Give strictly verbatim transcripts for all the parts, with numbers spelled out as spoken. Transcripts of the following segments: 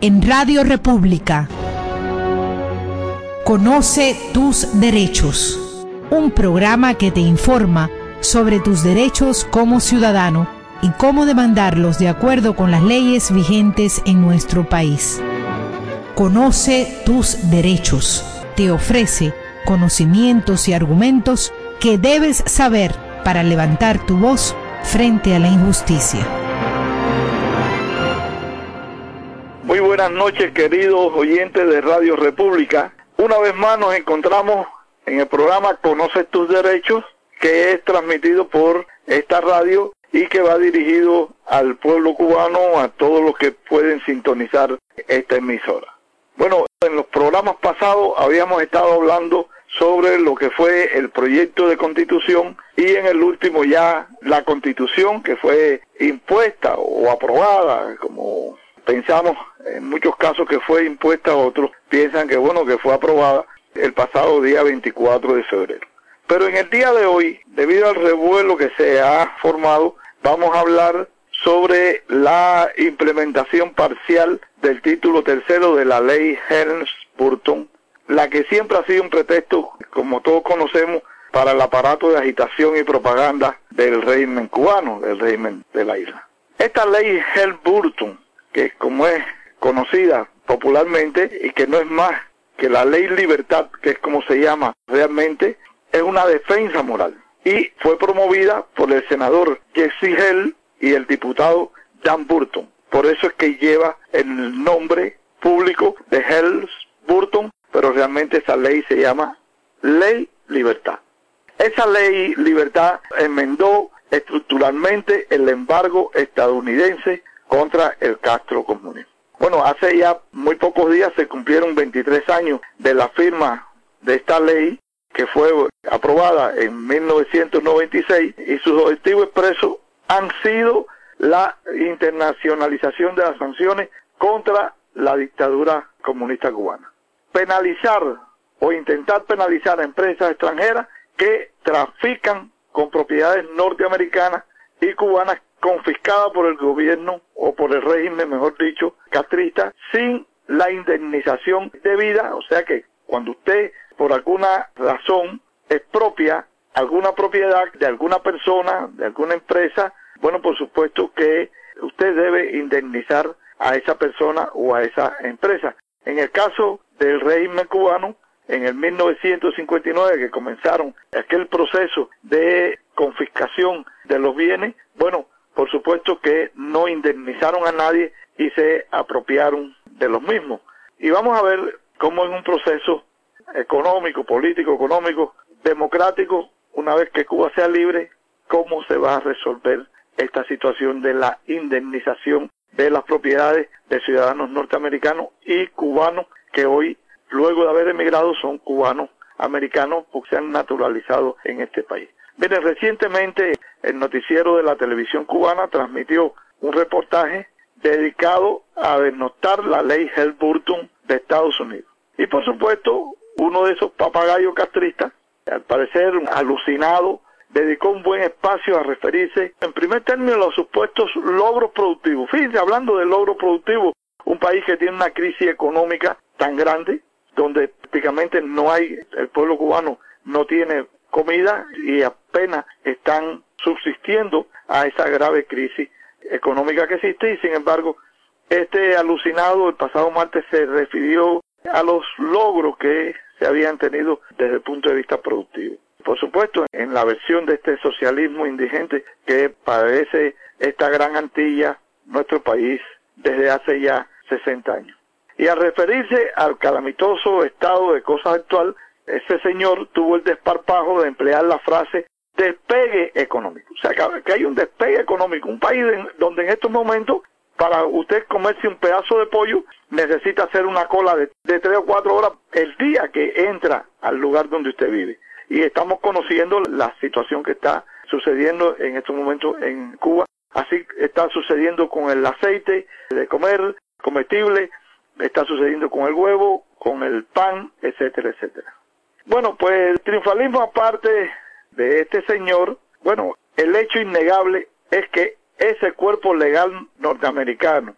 en Radio República. Conoce tus derechos, un programa que te informa sobre tus derechos como ciudadano y cómo demandarlos de acuerdo con las leyes vigentes en nuestro país. Conoce tus derechos. Te ofrece conocimientos y argumentos que debes saber para levantar tu voz frente a la injusticia. Muy buenas noches, queridos oyentes de Radio República. Una vez más nos encontramos en el programa Conoce tus derechos, que es transmitido por esta radio y que va dirigido al pueblo cubano, a todos los que pueden sintonizar esta emisora. Bueno, en los programas pasados habíamos estado hablando sobre lo que fue el proyecto de constitución y en el último ya la constitución que fue impuesta o aprobada, como pensamos en muchos casos que fue impuesta, otros piensan que bueno, que fue aprobada el pasado día veinticuatro de febrero. Pero en el día de hoy, debido al revuelo que se ha formado, vamos a hablar sobre la implementación parcial del título tercero de la ley Helms-Burton, la que siempre ha sido un pretexto, como todos conocemos, para el aparato de agitación y propaganda del régimen cubano, del régimen de la isla. Esta ley Helms-Burton, que como es conocida popularmente y que no es más que la ley Libertad, que es como se llama realmente, es una defensa moral y fue promovida por el senador Jesse Helms y el diputado Dan Burton. Por eso es que lleva el nombre público de Helms-Burton, pero realmente esa ley se llama Ley Libertad. Esa ley Libertad enmendó estructuralmente el embargo estadounidense contra el castrocomunismo. Bueno, hace ya muy pocos días se cumplieron veintitrés años de la firma de esta ley, que fue aprobada en mil novecientos noventa y seis, y sus objetivos expresos han sido la internacionalización de las sanciones contra la dictadura comunista cubana. Penalizar o intentar penalizar a empresas extranjeras que trafican con propiedades norteamericanas y cubanas confiscadas por el gobierno o por el régimen, mejor dicho, castrista, sin la indemnización debida. O sea que cuando usted por alguna razón expropia alguna propiedad de alguna persona, de alguna empresa, bueno, por supuesto que usted debe indemnizar a esa persona o a esa empresa. En el caso del régimen cubano, en el mil novecientos cincuenta y nueve, que comenzaron aquel proceso de confiscación de los bienes, bueno, por supuesto que no indemnizaron a nadie y se apropiaron de los mismos. Y vamos a ver cómo en un proceso económico, político, económico, democrático, una vez que Cuba sea libre, cómo se va a resolver esta situación de la indemnización de las propiedades de ciudadanos norteamericanos y cubanos que hoy, luego de haber emigrado, son cubanos americanos porque se han naturalizado en este país. Miren, recientemente el noticiero de la televisión cubana transmitió un reportaje dedicado a desnostar la ley Helms-Burton de Estados Unidos. Y por supuesto, uno de esos papagayos castristas, al parecer alucinado, dedicó un buen espacio a referirse en primer término a los supuestos logros productivos. Fíjense, hablando de logros productivos, un país que tiene una crisis económica tan grande, donde prácticamente no hay, el pueblo cubano no tiene comida y apenas están subsistiendo a esa grave crisis económica que existe, y sin embargo, este alucinado el pasado martes se refirió a los logros que se habían tenido desde el punto de vista productivo. Por supuesto, en la versión de este socialismo indigente que padece esta gran Antilla, nuestro país, desde hace ya sesenta años. Y al referirse al calamitoso estado de cosas actual, ese señor tuvo el desparpajo de emplear la frase despegue económico. O sea, que hay un despegue económico, un país donde en estos momentos, para usted comerse un pedazo de pollo, necesita hacer una cola de, de tres o cuatro horas el día que entra al lugar donde usted vive. Y estamos conociendo la situación que está sucediendo en estos momentos en Cuba. Así está sucediendo con el aceite de comer, comestible, está sucediendo con el huevo, con el pan, etcétera, etcétera. Bueno, pues el triunfalismo aparte de este señor, bueno, el hecho innegable es que ese cuerpo legal norteamericano,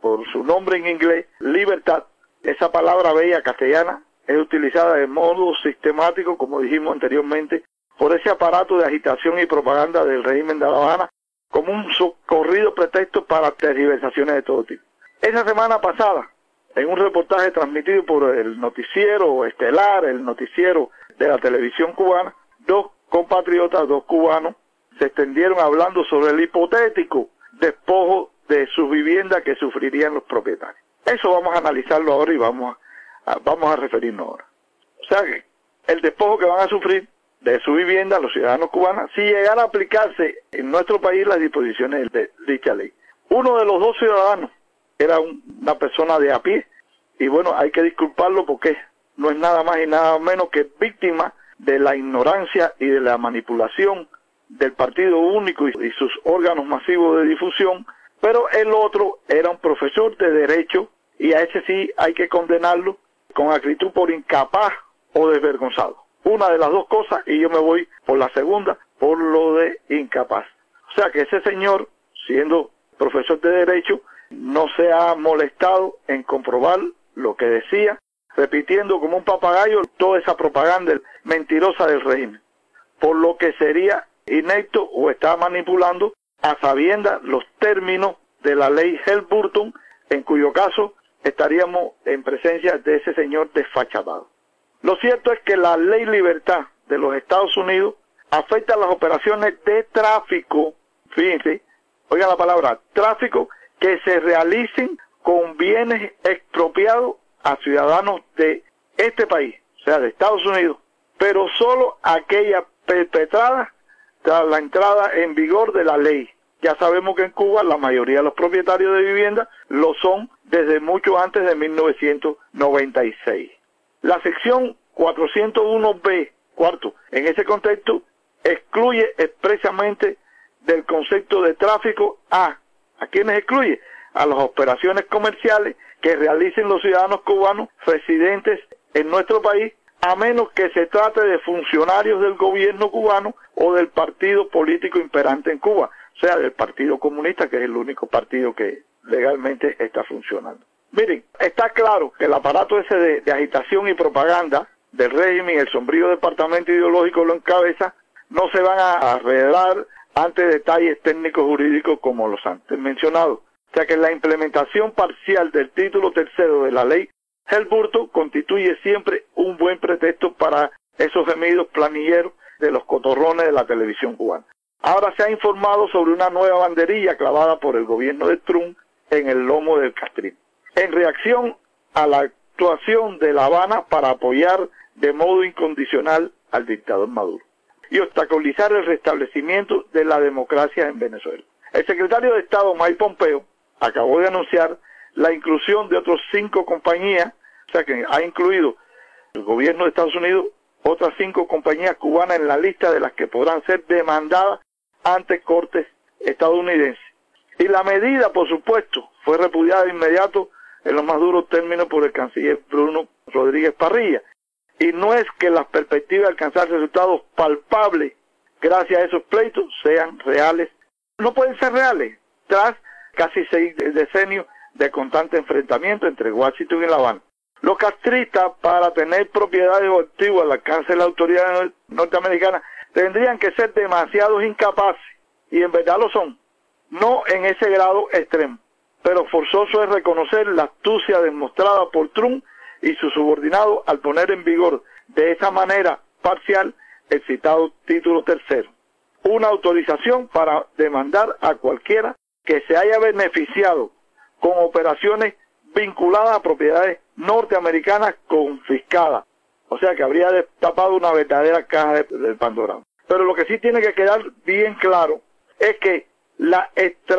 por su nombre en inglés, libertad, esa palabra bella castellana, es utilizada de modo sistemático, como dijimos anteriormente, por ese aparato de agitación y propaganda del régimen de La Habana, como un socorrido pretexto para tergiversaciones de todo tipo. Esa semana pasada, en un reportaje transmitido por el noticiero estelar, el noticiero de la televisión cubana, dos compatriotas, dos cubanos, se extendieron hablando sobre el hipotético despojo de sus viviendas que sufrirían los propietarios. Eso vamos a analizarlo ahora y vamos a, a, vamos a referirnos ahora. O sea que el despojo que van a sufrir de su vivienda los ciudadanos cubanos si llegara a aplicarse en nuestro país las disposiciones de dicha ley. Uno de los dos ciudadanos era un, una persona de a pie y bueno, hay que disculparlo porque no es nada más y nada menos que víctima de la ignorancia y de la manipulación del Partido Único y, y sus órganos masivos de difusión, pero el otro era un profesor de Derecho y a ese sí hay que condenarlo con acritud por incapaz o desvergonzado. Una de las dos cosas y yo me voy por la segunda, por lo de incapaz. O sea que ese señor, siendo profesor de Derecho, no se ha molestado en comprobar lo que decía, repitiendo como un papagayo toda esa propaganda mentirosa del régimen, por lo que sería inepto o está manipulando a sabiendas los términos de la ley Helms-Burton, en cuyo caso estaríamos en presencia de ese señor desfachatado. Lo cierto es que la ley libertad de los Estados Unidos afecta a las operaciones de tráfico, fíjense, oigan la palabra, tráfico, que se realicen con bienes expropiados a ciudadanos de este país, o sea, de Estados Unidos, pero solo aquellas perpetradas tras la entrada en vigor de la ley. Ya sabemos que en Cuba la mayoría de los propietarios de vivienda lo son desde mucho antes de mil novecientos noventa y seis. La sección cuatrocientos uno be, cuarto, en ese contexto, excluye expresamente del concepto de tráfico a, ¿a quiénes excluye? A las operaciones comerciales que realicen los ciudadanos cubanos residentes en nuestro país, a menos que se trate de funcionarios del gobierno cubano o del partido político imperante en Cuba, o sea, del Partido Comunista, que es el único partido que legalmente está funcionando. Miren, está claro que el aparato ese de, de agitación y propaganda del régimen, el sombrío departamento ideológico lo encabeza, no se van a arreglar ante detalles técnicos jurídicos como los antes mencionados. O sea que la implementación parcial del título tercero de la ley Helms-Burton constituye siempre un buen pretexto para esos gemidos planilleros de los cotorrones de la televisión cubana. Ahora se ha informado sobre una nueva banderilla clavada por el gobierno de Trump en el lomo del castrismo, en reacción a la actuación de La Habana para apoyar de modo incondicional al dictador Maduro y obstaculizar el restablecimiento de la democracia en Venezuela. El secretario de Estado, Mike Pompeo, acabó de anunciar la inclusión de otros cinco compañías, o sea que ha incluido el gobierno de Estados Unidos otras cinco compañías cubanas en la lista de las que podrán ser demandadas ante cortes estadounidenses. Y la medida, por supuesto, fue repudiada de inmediato en los más duros términos por el canciller Bruno Rodríguez Parrilla. Y no es que las perspectivas de alcanzar resultados palpables gracias a esos pleitos sean reales. No pueden ser reales tras casi seis decenios de constante enfrentamiento entre Washington y La Habana. Los castristas, para tener propiedades o activos al alcance de la autoridad norteamericana, tendrían que ser demasiados incapaces, y en verdad lo son, no en ese grado extremo, pero forzoso es reconocer la astucia demostrada por Trump y sus subordinados al poner en vigor de esa manera parcial el citado título tercero, una autorización para demandar a cualquiera que se haya beneficiado con operaciones vinculadas a propiedades norteamericanas confiscadas. O sea que habría destapado una verdadera caja de, del Pandora. Pero lo que sí tiene que quedar bien claro es que la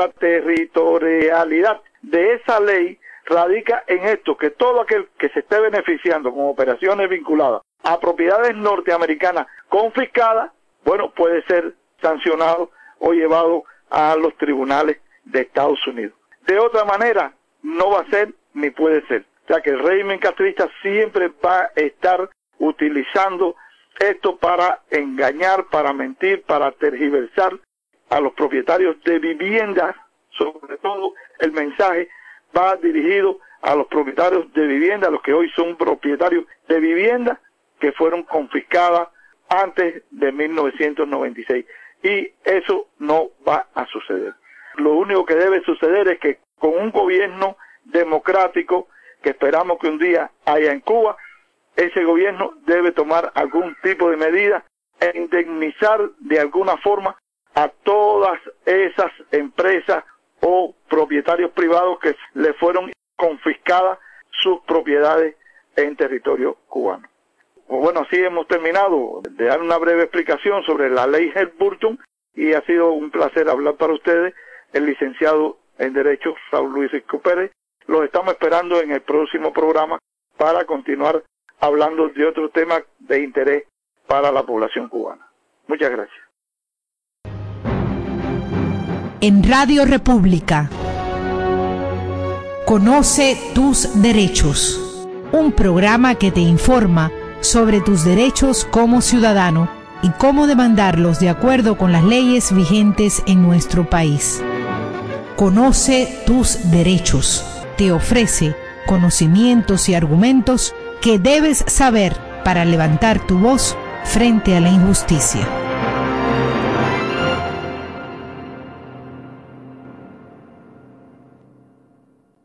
extraterritorialidad de esa ley radica en esto, que todo aquel que se esté beneficiando con operaciones vinculadas a propiedades norteamericanas confiscadas, bueno, puede ser sancionado o llevado a los tribunales de Estados Unidos. De otra manera, no va a ser ni puede ser. O sea que el régimen castrista siempre va a estar utilizando esto para engañar, para mentir, para tergiversar a los propietarios de viviendas, sobre todo el mensaje va dirigido a los propietarios de vivienda, a los que hoy son propietarios de vivienda que fueron confiscadas antes de mil novecientos noventa y seis. Y eso no va a suceder. Lo único que debe suceder es que con un gobierno democrático que esperamos que un día haya en Cuba, ese gobierno debe tomar algún tipo de medida e indemnizar de alguna forma a todas esas empresas o propietarios privados que le fueron confiscadas sus propiedades en territorio cubano. Pues bueno, así hemos terminado de dar una breve explicación sobre la ley Helms-Burton y ha sido un placer hablar para ustedes el licenciado en Derecho Raúl Luis Isco Pérez. Los estamos esperando en el próximo programa para continuar hablando de otros temas de interés para la población cubana. Muchas gracias. En Radio República, Conoce tus derechos, un programa que te informa sobre tus derechos como ciudadano y cómo demandarlos de acuerdo con las leyes vigentes en nuestro país. Conoce tus derechos. Te ofrece conocimientos y argumentos que debes saber para levantar tu voz frente a la injusticia.